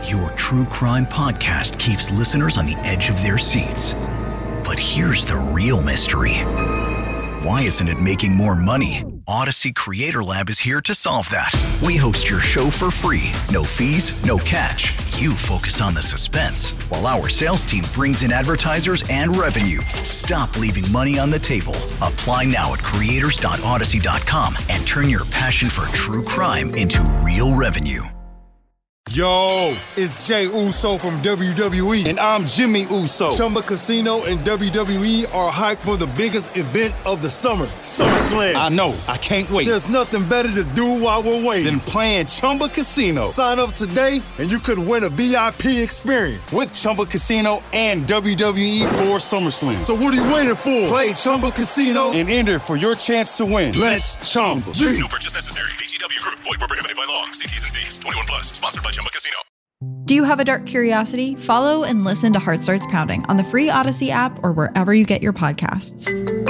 Your true crime podcast keeps listeners on the edge of their seats. But here's the real mystery. Why isn't it making more money? Odyssey Creator Lab is here to solve that. We host your show for free. No fees, no catch. You focus on the suspense, while our sales team brings in advertisers and revenue. Stop leaving money on the table. Apply now at creators.odyssey.com and turn your passion for true crime into real revenue. Yo, it's Jay Uso from WWE, and I'm Jimmy Uso. Chumba Casino and WWE are hyped for the biggest event of the summer, SummerSlam. I know, I can't wait. There's nothing better to do while we're waiting than playing Chumba Casino. Sign up today, and you could win a VIP experience with Chumba Casino and WWE for SummerSlam. So what are you waiting for? Play Chumba Casino and enter for your chance to win. Let's Chumba. No purchase necessary. VGW Group. Void where prohibited by law. See T's and C's. 21 plus. Sponsored by Chumba Casino. Do you have a dark curiosity? Follow and listen to Heart Starts Pounding on the free Odyssey app or wherever you get your podcasts.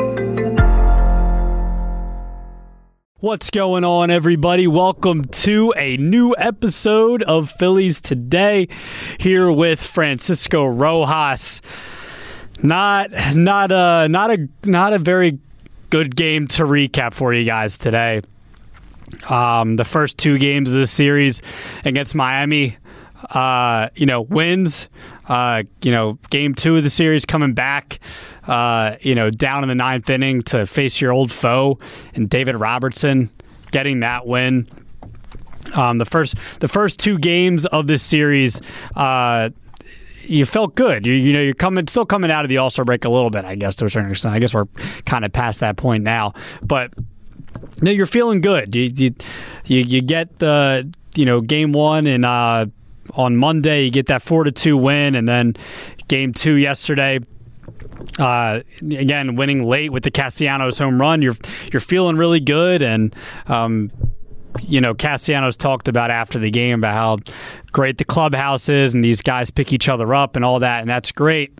What's going on, everybody? Welcome to a new episode of Phillies Today, here with Francisco Rojas. Not a very good game to recap for you guys today. The first two games of the series against Miami, wins. Game two of the series coming back, down in the ninth inning to face your old foe and David Robertson, getting that win. The first two games of this series, you felt good. You're still coming out of the All-Star break a little bit, I guess, to a certain extent. I guess we're kind of past that point now, but. No, you're feeling good. You get the game one, and on Monday you get that 4-2 win, and then game two yesterday. Again, winning late with the Castellanos home run. You're feeling really good, and Castellanos talked about after the game about how great the clubhouse is, and these guys pick each other up and all that, and that's great.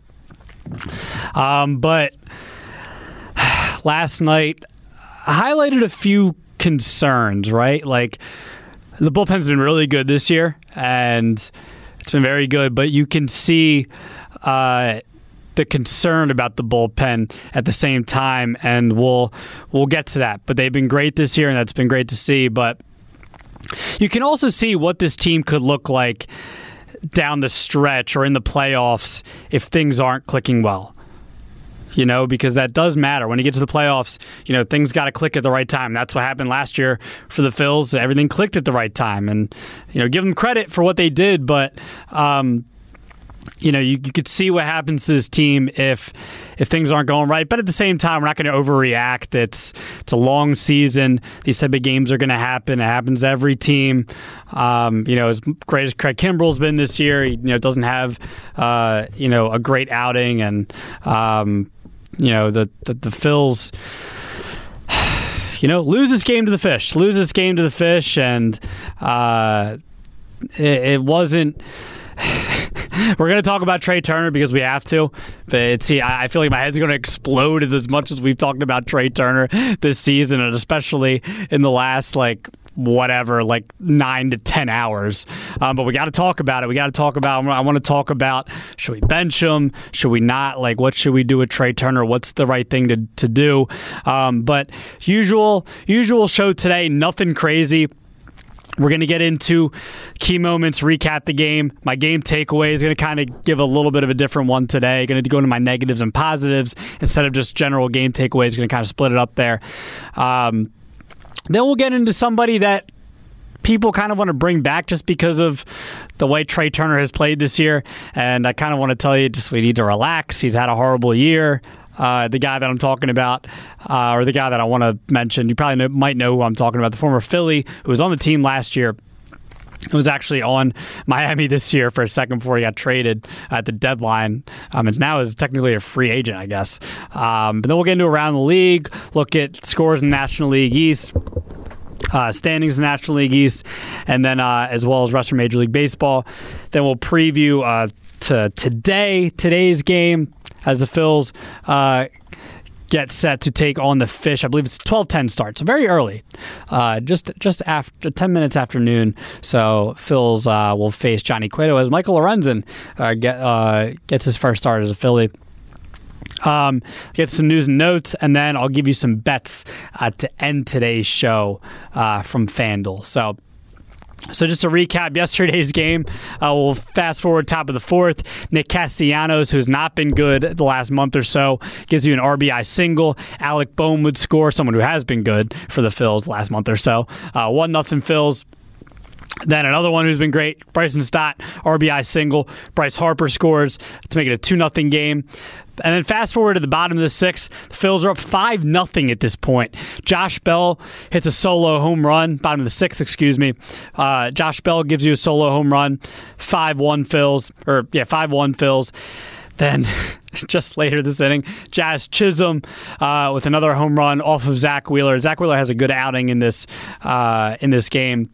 But last night, I highlighted a few concerns, right? Like, the bullpen's been really good this year, and it's been very good, but you can see the concern about the bullpen at the same time, and we'll get to that. But they've been great this year, and that's been great to see. But you can also see what this team could look like down the stretch or in the playoffs if things aren't clicking well. Because that does matter. When you get to the playoffs, things got to click at the right time. That's what happened last year for the Phils. Everything clicked at the right time. And, give them credit for what they did. But, you could see what happens to this team if things aren't going right. But at the same time, we're not going to overreact. It's a long season. These type of games are going to happen. It happens to every team. As great as Craig Kimbrell's been this year, he doesn't have, a great outing. And, the Phils, lose this game to the Fish, and it wasn't. We're going to talk about Trey Turner because we have to, but I feel like my head's going to explode as much as we've talked about Trey Turner this season, and especially in the last 9 to 10 hours. But we got to talk about it. I want to talk about, should we bench him? Should we not? What should we do with Trey Turner? What's the right thing to do? But usual show today, nothing crazy. We're going to get into key moments, recap the game. My game takeaway is going to kind of give a little bit of a different one today. Going to go into my negatives and positives instead of just general game takeaways. Going to kind of split it up there. Then we'll get into somebody that people kind of want to bring back just because of the way Trey Turner has played this year. And I kind of want to tell you, we need to relax. He's had a horrible year. The guy that I'm talking about, or the guy that I want to mention, you probably might know who I'm talking about, the former Philly who was on the team last year. He was actually on Miami this year for a second before he got traded at the deadline. Now is technically a free agent, I guess. But then we'll get into around the league, look at scores in the National League East, standings in the National League East, and then as well as rest of Major League Baseball. Then we'll preview today's game as the Phils get set to take on the Fish. I believe it's 12:10 start, so very early, just after 10 minutes after noon. So Phils will face Johnny Cueto as Michael Lorenzen gets his first start as a Philly. Get some news and notes, and then I'll give you some bets to end today's show from FanDuel. So just to recap yesterday's game, we'll fast forward top of the fourth. Nick Castellanos, who's not been good the last month or so, gives you an RBI single. Alec Bohm would score, someone who has been good for the Phils the last month or so. 1-0 Phils. Then another one who's been great, Bryson Stott, RBI single. Bryce Harper scores to make it a 2-0 game. And then fast forward to the bottom of the sixth, the Phils are up 5-0 at this point. Josh Bell hits a solo home run, bottom of the sixth, excuse me. Josh Bell gives you a solo home run, 5-1 Phils. Then just later this inning, Jazz Chisholm with another home run off of Zach Wheeler. Zach Wheeler has a good outing in this game.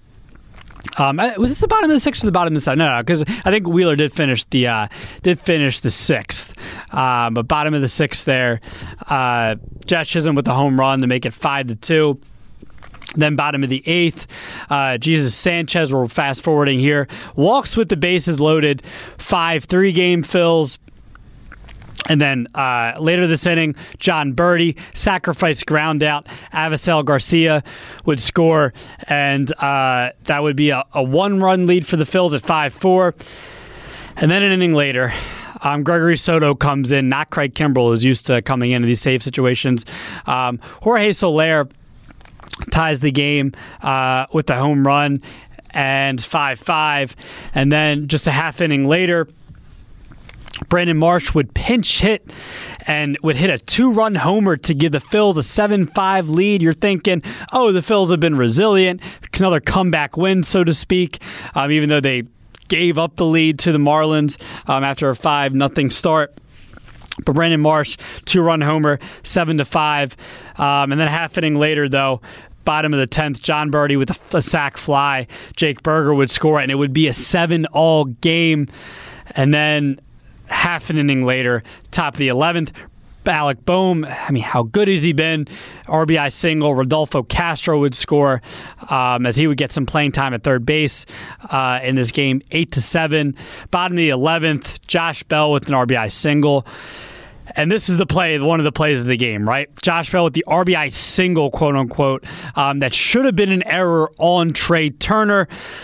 Was this the bottom of the sixth or the bottom of the seventh? No, because I think Wheeler did finish the sixth. But bottom of the sixth there, Jazz Chisholm with the home run to make it 5-2. Then bottom of the eighth, Jesus Sanchez, we're fast forwarding here, walks with the bases loaded, 5-3 game Phils. And then later this inning, John Birdie, sacrifice ground out. Avisel Garcia would score, and that would be a one-run lead for the Phils at 5-4. And then an inning later, Gregory Soto comes in, not Craig Kimbrell, who's used to coming into these save situations. Jorge Soler ties the game with the home run, and 5-5. And then just a half inning later, Brandon Marsh would pinch hit and would hit a 2-run homer to give the Phils a 7-5 lead. You're thinking, oh, the Phils have been resilient, another comeback win, so to speak, even though they gave up the lead to the Marlins after a 5-0 start. But Brandon Marsh, 2-run homer, 7-5. And then a half inning later, though, bottom of the 10th, John Birdie with a sac fly. Jake Berger would score, and it would be a 7-all game. And then half an inning later, top of the 11th, Alec Bohm, how good has he been? RBI single. Rodolfo Castro would score as he would get some playing time at third base in this game, 8-7. Bottom of the 11th, Josh Bell with an RBI single. And this is one of the plays of the game, right? Josh Bell with the RBI single, quote unquote, that should have been an error on Trey Turner.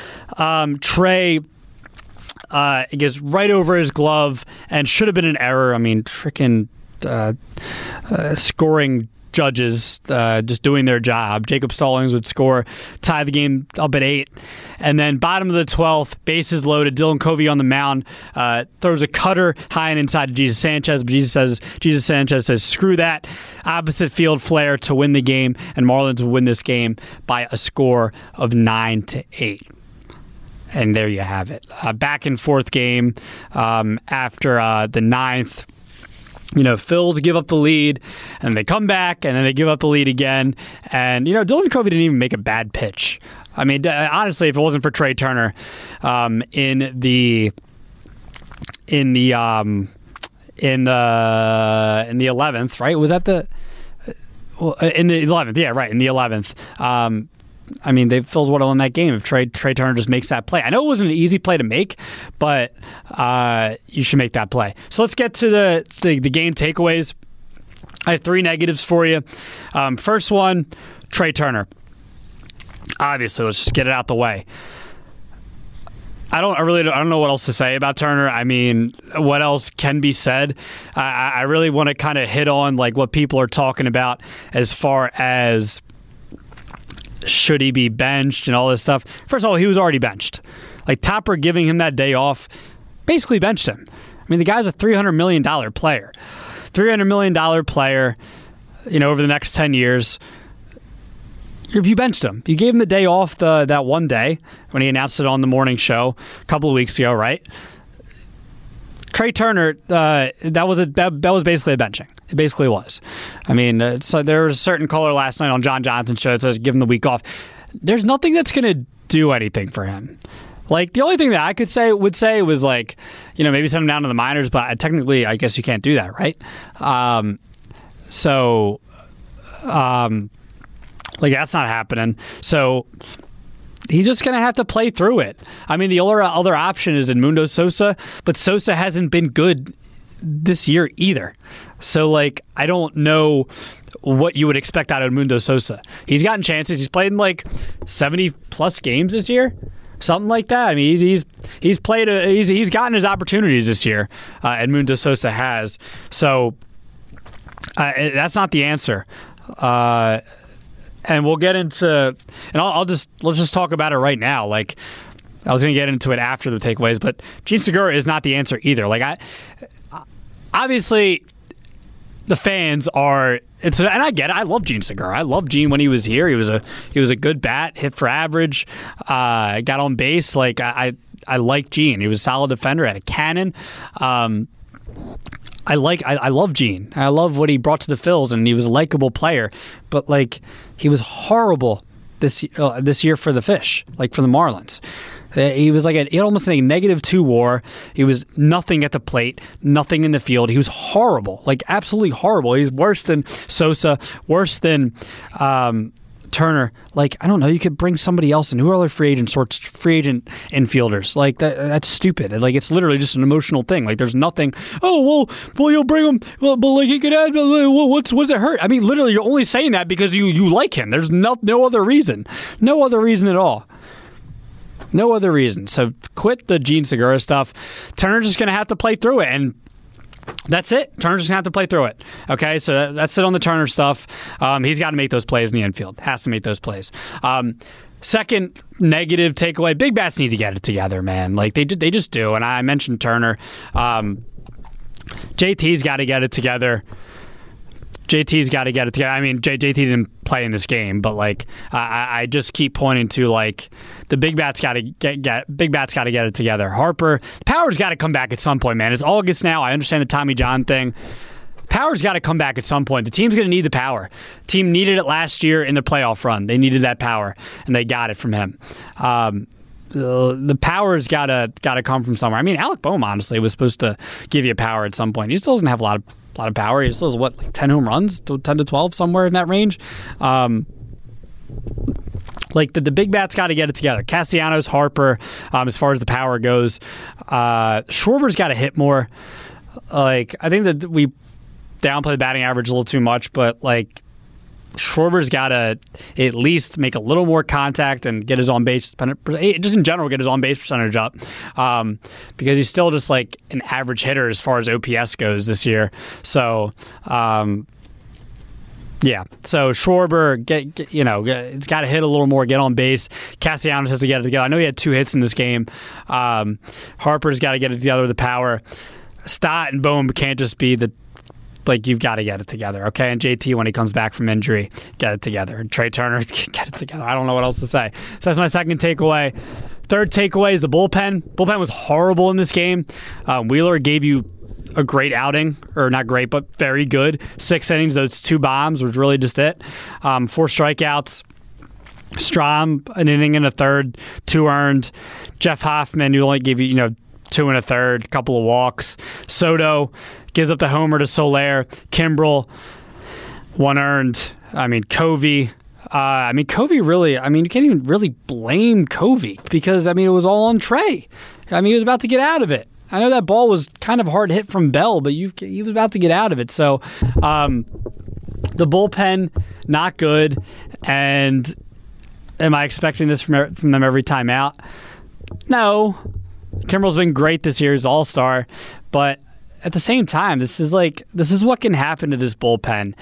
Trey it gets right over his glove and should have been an error. Freaking scoring judges just doing their job. Jacob Stallings would score, tie the game up at 8. And then bottom of the 12th, bases loaded, Dylan Covey on the mound, throws a cutter high and inside to Jesus Sanchez, but Jesus Sanchez says, screw that, opposite field flare to win the game, and Marlins would win this game by a score of 9-8. And there you have it. Back and forth game after the 9th. Phils give up the lead, and they come back, and then they give up the lead again. And, Dylan Covey didn't even make a bad pitch. Honestly, if it wasn't for Trey Turner in the 11th, right? Was that in the 11th? Yeah, right, in the 11th. The Phils would have won that game if Trey Turner just makes that play. I know it wasn't an easy play to make, but you should make that play. So let's get to the game takeaways. I have 3 negatives for you. First one, Trey Turner. Obviously, let's just get it out the way. I don't know what else to say about Turner. What else can be said? I really want to kind of hit on what people are talking about as far as should he be benched and all this stuff. First of all, he was already benched. Topper giving him that day off basically benched him. The guy's a $300 million player. $300 million player, over the next 10 years. You benched him. You gave him the day off that one day when he announced it on the morning show a couple of weeks ago, right? Trey Turner, that was basically a benching. It basically was. So there was a certain caller last night on John Johnson's show that says give him the week off. There's nothing that's going to do anything for him. The only thing that I would say was maybe send him down to the minors, but technically I guess you can't do that, right? So, that's not happening. So he's just going to have to play through it. I mean, the other option is Edmundo Sosa, but Sosa hasn't been good this year either. So, I don't know what you would expect out of Edmundo Sosa. He's gotten chances. He's played in 70-plus games this year. Something like that. I mean, he's played. He's gotten his opportunities this year. Edmundo Sosa has. So that's not the answer. And we'll get into. And let's just talk about it right now. I was going to get into it after the takeaways, but Jean Segura is not the answer either. Obviously, the fans are. And I get it. I love Jean Segura. I loved Jean when he was here. He was a good bat, hit for average, got on base. I like Jean. He was a solid defender, had a cannon. I love Jean. I love what he brought to the Phils, and he was a likable player. But he was horrible this year for the Fish, for the Marlins. He was he had almost a -2 WAR. He was nothing at the plate, nothing in the field. He was horrible, absolutely horrible. He's worse than Sosa, worse than Turner. I don't know. You could bring somebody else in. Who are other free agent infielders? That's stupid. It's literally just an emotional thing. There's nothing. Oh well, you'll bring him. Well, but he could add. What's it hurt? I mean, literally, you're only saying that because you like him. There's no other reason. No other reason at all. No other reason. So quit the Jean Segura stuff. Turner's just going to have to play through it, and that's it. Turner's just going to have to play through it. Okay, so that's it on the Turner stuff. He's got to make those plays in the infield. Has to make those plays. Second negative takeaway, big bats need to get it together, man. They just do, and I mentioned Turner. JT's got to get it together. JT's got to get it together. I mean, JT didn't play in this game, but I just keep pointing to the big bat's got to get it together. Harper, Power's got to come back at some point, man. It's August now. I understand the Tommy John thing. Power's got to come back at some point. The team's going to need the power. Team needed it last year in the playoff run. They needed that power, and they got it from him. The power's got to come from somewhere. I mean, Alec Bohm honestly was supposed to give you power at some point. He still doesn't have a lot of power. He still has 10 home runs, 10 to 12, somewhere in that range. The big bats got to get it together. Castellanos, Harper, as far as the power goes. Schwarber's got to hit more. I think that we downplay the batting average a little too much, but Schwarber's got to at least make a little more contact and get his on base, just in general, get his on base percentage up, because he's still just an average hitter as far as OPS goes this year. So, yeah. So Schwarber, it's got to hit a little more, get on base. Castellanos has to get it together. I know he had 2 hits in this game. Harper's got to get it together with the power. Stott and Bohm can't just be you've got to get it together, okay? And JT, when he comes back from injury, get it together. And Trey Turner, get it together. I don't know what else to say. So that's my second takeaway. Third takeaway is the bullpen. Bullpen was horrible in this game. Wheeler gave you a great outing, or not great, but very good. 6 innings, those 2 bombs was really just it. 4 strikeouts. Strahm, an inning and a third, 2 earned. Jeff Hoffman, who only gave you, 2 and a third, a couple of walks. Soto gives up the homer to Soler. Kimbrel, 1 earned. I mean, Covey. Covey really, you can't even really blame Covey because, it was all on Trey. He was about to get out of it. I know that ball was kind of hard hit from Bell, but he was about to get out of it. So, the bullpen, not good. And am I expecting this from them every time out? No. Kimbrel's been great this year. He's all-star. But at the same time, this is what can happen to this bullpen.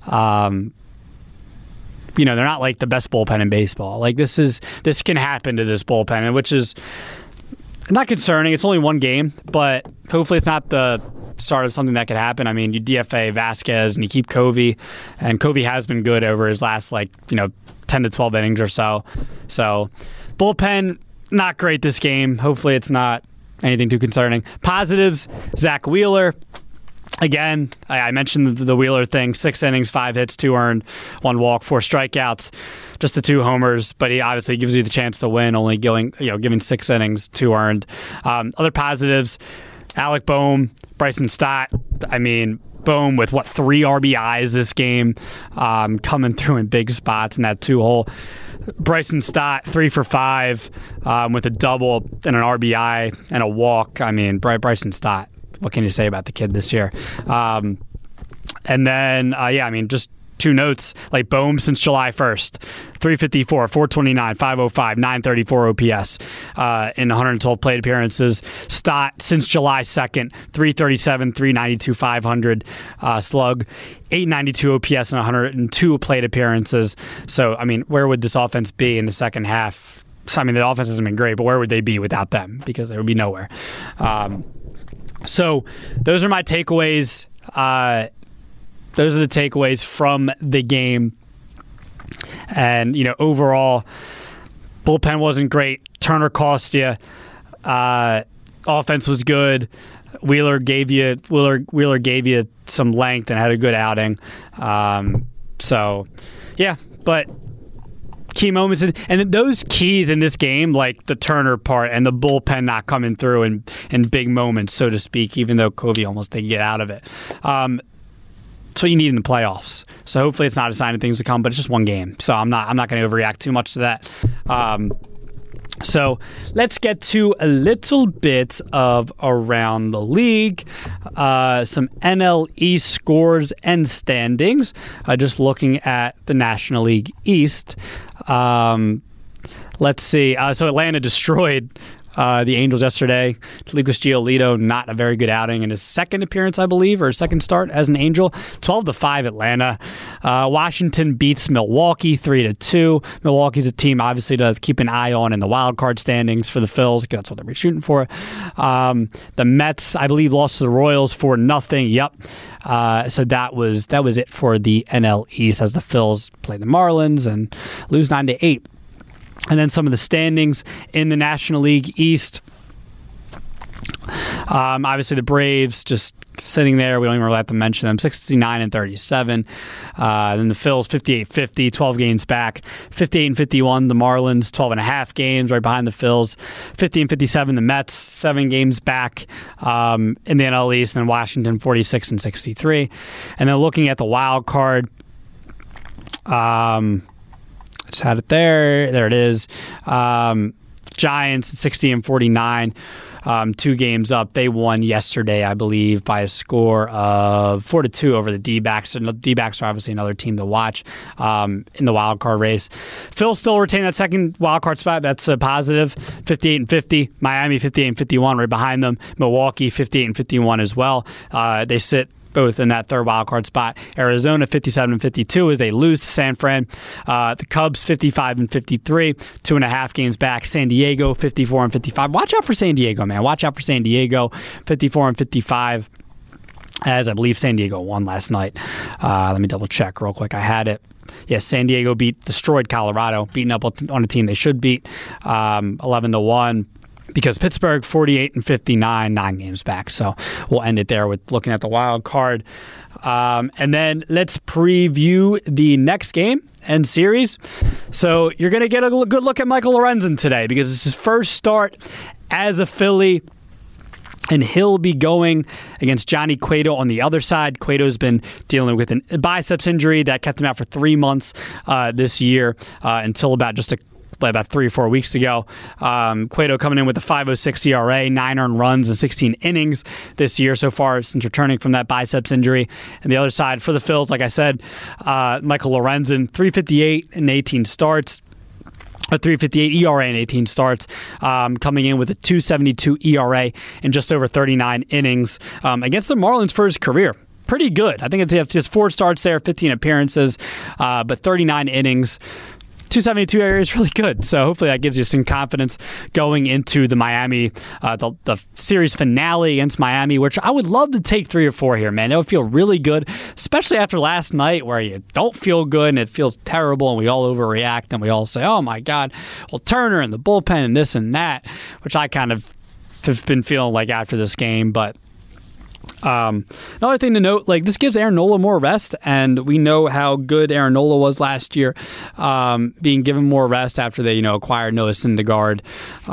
They're not the best bullpen in baseball. This can happen to this bullpen, which is not concerning. It's only 1 game, but hopefully it's not the start of something that could happen. You DFA Vasquez and you keep Covey, and Covey has been good over his last 10 to 12 innings or so. So bullpen, not great this game. Hopefully it's not anything too concerning. Positives, Zach Wheeler. Again, I mentioned the Wheeler thing. 6 innings, 5 hits, 2 earned, 1 walk, 4 strikeouts, just the 2 homers. But he obviously gives you the chance to win, only giving 6 innings, 2 earned. Other positives, Alec Bohm, Bryson Stott. Bohm with 3 RBIs this game, coming through in big spots in that 2-hole. Bryson Stott 3 for 5 with a double and an RBI and a walk. I mean, Bryson Stott, what can you say about the kid this year? And then just 2 notes, like Bohm since July 1st, 354, 429, 505, 934 OPS in 112 plate appearances. Stott since July 2nd, 337, 392, 500 slug, 892 OPS in 102 plate appearances. So, I mean, where would this offense be in the second half? I mean, the offense hasn't been great, but where would they be without them? Because they would be nowhere. So those are my takeaways. Those are the takeaways from the game. And, overall, bullpen wasn't great. Turner cost you. Offense was good. Wheeler gave you some length and had a good outing. But key moments. And those keys in this game, like the Turner part and the bullpen not coming through in big moments, so to speak, even though Covey almost didn't get out of it. That's what you need in the playoffs. So hopefully it's not a sign of things to come, but it's just one game. So I'm not going to overreact too much to that. So let's get to a little bit of around the league, some NL East scores and standings. Just looking at the National League East. Let's see. So Atlanta destroyed the Angels yesterday. Lucas Giolito, not a very good outing in his second appearance, I believe, or second start as an Angel. 12-5 Atlanta. Washington beats Milwaukee 3-2. Milwaukee's a team, obviously, to keep an eye on in the wild card standings for the Phils. That's what they're shooting for. The Mets, I believe, lost to the Royals 4-0. Yep. So that was it for the NL East as the Phils play the Marlins and lose 9-8. And then some of the standings in the National League East. Obviously, the Braves just sitting there. We don't even really have to mention them. 69-37. Then the Phils, 58-50, 12 games back. 58-51, the Marlins, 12.5 games right behind the Phils. 50-57, the Mets, 7 games back in the NL East. And then Washington, 46-63. And then looking at the wild card, just had it there. There it is. Giants at 60-49. 2 games up. They won yesterday, I believe, by a score of 4-2 over the D-backs. And the D-backs are obviously another team to watch in the wild card race. Phil still retain that second wild card spot. That's a positive. 58-50. Miami 58-51 right behind them. Milwaukee 58-51 as well. They sit both in that third wildcard spot. Arizona 57-52 as they lose to San Fran. The Cubs 55-53, 2.5 games back. San Diego 54-55. Watch out for San Diego, man. Watch out for San Diego 54-55. As I believe San Diego won last night. Let me double check real quick. I had it. Yes, San Diego destroyed Colorado, beating up on a team they should beat, 11-1. Because Pittsburgh 48-59, 9 games back. So we'll end it there with looking at the wild card. And then let's preview the next game and series. So you're going to get a good look at Michael Lorenzen today because it's his first start as a Philly. And he'll be going against Johnny Cueto on the other side. Cueto's been dealing with a biceps injury that kept him out for 3 months this year until about 3 or 4 weeks ago. Cueto coming in with a 5.06 ERA, 9 earned runs and 16 innings this year so far since returning from that biceps injury. And the other side for the Phils, like I said, Michael Lorenzen, 3.58 in 18 starts. A 3.58 ERA in 18 starts, coming in with a 2.72 ERA in just over 39 innings against the Marlins for his career. Pretty good. I think it's just 4 starts there, 15 appearances, but 39 innings. 272 area is really good. So hopefully that gives you some confidence going into the Miami, the series finale against Miami, which I would love to take 3 or 4 here, man. That would feel really good, especially after last night where you don't feel good and it feels terrible and we all overreact and we all say, oh my God, well, Turner and the bullpen and this and that, which I kind of have been feeling like after this game. But another thing to note, this gives Aaron Nola more rest, and we know how good Aaron Nola was last year, being given more rest after they acquired Noah Syndergaard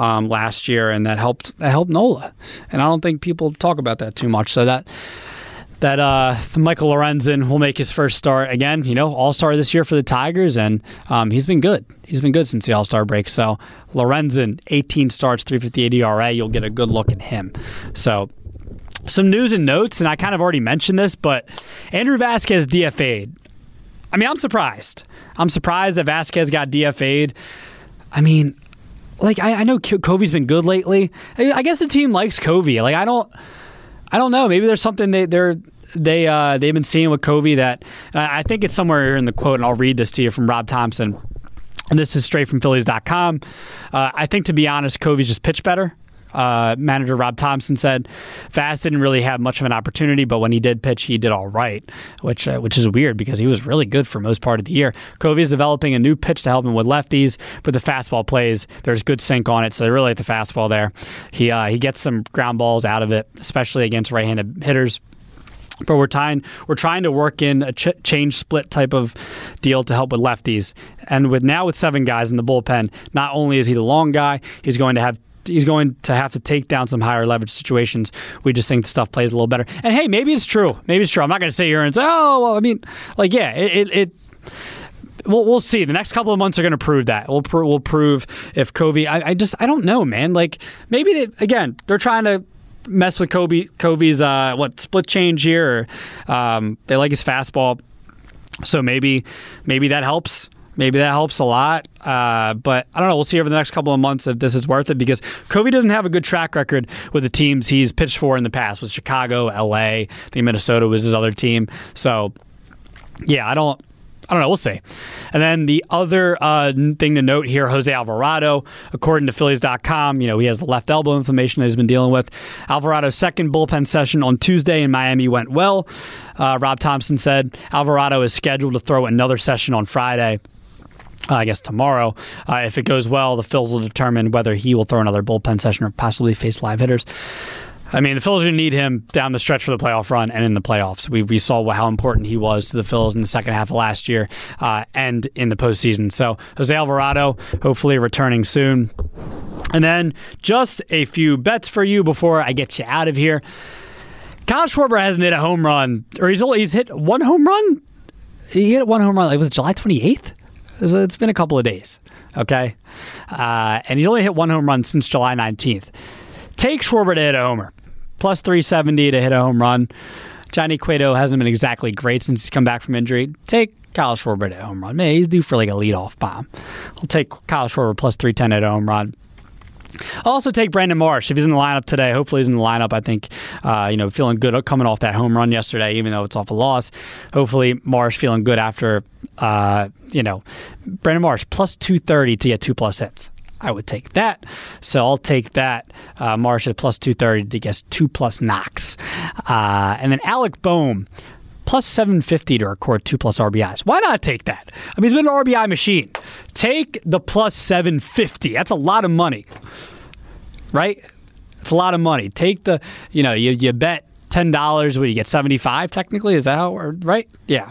last year, and that helped Nola. And I don't think people talk about that too much. So that Michael Lorenzen will make his first start again. All-star this year for the Tigers, and he's been good. He's been good since the All-Star break. So Lorenzen, 18 starts, 3.58 ERA. You'll get a good look at him. So some news and notes, and I kind of already mentioned this, but Andrew Vasquez DFA'd. I mean, I'm surprised. I'm surprised that Vasquez got DFA'd. I mean, I know Covey's been good lately. I guess the team likes Covey. I don't know. Maybe there's something they've been seeing with Covey that I think it's somewhere here in the quote, and I'll read this to you from Rob Thompson. And this is straight from Phillies.com. I think, to be honest, Covey's just pitched better. Manager Rob Thompson said Vaz didn't really have much of an opportunity, but when he did pitch, he did all right, which is weird because he was really good for most part of the year. Covey is developing a new pitch to help him with lefties, but the fastball plays. There's good sink on it, so they really like the fastball there. He gets some ground balls out of it, especially against right-handed hitters. But we're trying to work in a change split type of deal to help with lefties. And with 7 guys in the bullpen, not only is he the long guy, he's going to have to take down some higher leverage situations. We just think the stuff plays a little better. And hey, maybe it's true. I'm not going to sit here and say, we'll see. The next couple of months are going to prove that. We'll prove if Covey. I don't know, man. Maybe they're trying to mess with Covey's split change here. Or, they like his fastball, so maybe that helps. Maybe that helps a lot, but I don't know. We'll see over the next couple of months if this is worth it, because Covey doesn't have a good track record with the teams he's pitched for in the past, with Chicago, LA. I think Minnesota was his other team. So, yeah, I don't know. We'll see. And then the other thing to note here, Jose Alvarado, according to Phillies.com, he has the left elbow inflammation that he's been dealing with. Alvarado's second bullpen session on Tuesday in Miami went well. Rob Thompson said Alvarado is scheduled to throw another session on Friday. I guess tomorrow. If it goes well, the Phils will determine whether he will throw another bullpen session or possibly face live hitters. I mean, the Phils are going to need him down the stretch for the playoff run and in the playoffs. We saw how important he was to the Phils in the second half of last year and in the postseason. So Jose Alvarado, hopefully returning soon. And then just a few bets for you before I get you out of here. Kyle Schwarber hasn't hit a home run, or he's hit one home run. He hit one home run. Was it July 28th? It's been a couple of days, okay? And he only hit one home run since July 19th. Take Schwarber to hit a homer. Plus 370 to hit a home run. Johnny Cueto hasn't been exactly great since he's come back from injury. Take Kyle Schwarber to hit a home run. Man, he's due for a leadoff bomb. I'll take Kyle Schwarber plus 310 to hit a home run. I'll also take Brandon Marsh. If he's in the lineup today, hopefully he's in the lineup. I think, feeling good coming off that home run yesterday, even though it's off a loss. Hopefully Marsh feeling good after, Brandon Marsh plus 230 to get 2+ hits. I would take that. So I'll take that. Marsh at plus 230 to get 2+ knocks. And then Alec Boehm, plus 750 to record 2+ RBIs. Why not take that? I mean, he's been an RBI machine. Take the plus 750. That's a lot of money, right? It's a lot of money. Take the, you bet $10 when you get 75. Technically, is that how? Right? Yeah.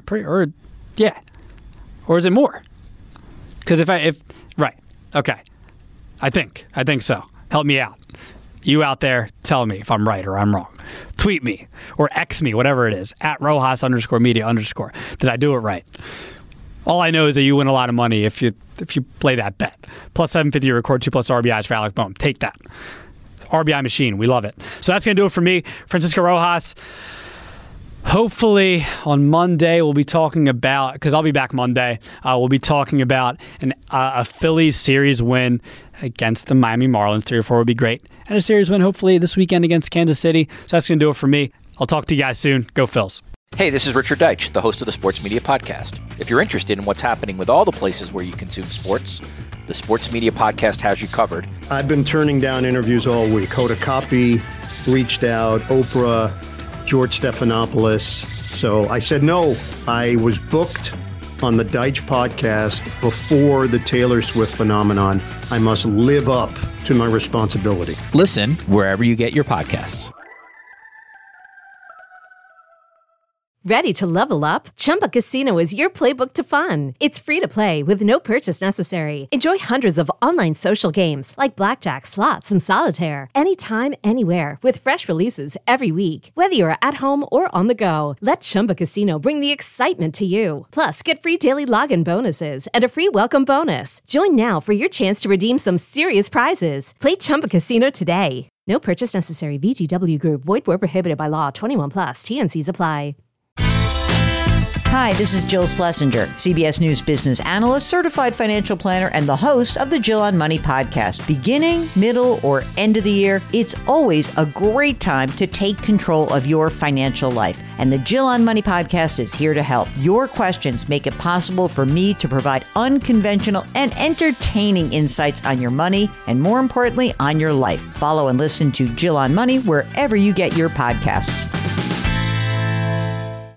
Or is it more? Because if right, okay, I think so. Help me out. You out there, tell me if I'm right or I'm wrong. Tweet me or X me, whatever it is, at Rojas_media_. Did I do it right? All I know is that you win a lot of money if you play that bet. Plus 750 to record 2+ RBIs for Alec Boehm. Take that. RBI machine. We love it. So that's going to do it for me, Francisco Rojas. Hopefully on Monday we'll be talking about, because I'll be back Monday, we'll be talking about a Phillies series win against the Miami Marlins. 3 or 4 would be great. And a series win hopefully this weekend against Kansas City. So that's going to do it for me. I'll talk to you guys soon. Go Phils. Hey, this is Richard Deitch, the host of the Sports Media Podcast. If you're interested in what's happening with all the places where you consume sports, the Sports Media Podcast has you covered. I've been turning down interviews all week. Hoda Kotb reached out, Oprah, George Stephanopoulos. So I said no. I was booked on the Deitch podcast before the Taylor Swift phenomenon. I must live up to my responsibility. Listen wherever you get your podcasts. Ready to level up? Chumba Casino is your playbook to fun. It's free to play with no purchase necessary. Enjoy hundreds of online social games like blackjack, slots, and solitaire anytime, anywhere with fresh releases every week. Whether you're at home or on the go, let Chumba Casino bring the excitement to you. Plus, get free daily login bonuses and a free welcome bonus. Join now for your chance to redeem some serious prizes. Play Chumba Casino today. No purchase necessary. VGW Group. Void where prohibited by law. 21 plus. TNCs apply. Hi, this is Jill Schlesinger, CBS News business analyst, certified financial planner, and the host of the Jill on Money podcast. Beginning, middle, or end of the year, it's always a great time to take control of your financial life. And the Jill on Money podcast is here to help. Your questions make it possible for me to provide unconventional and entertaining insights on your money and, more importantly, on your life. Follow and listen to Jill on Money wherever you get your podcasts.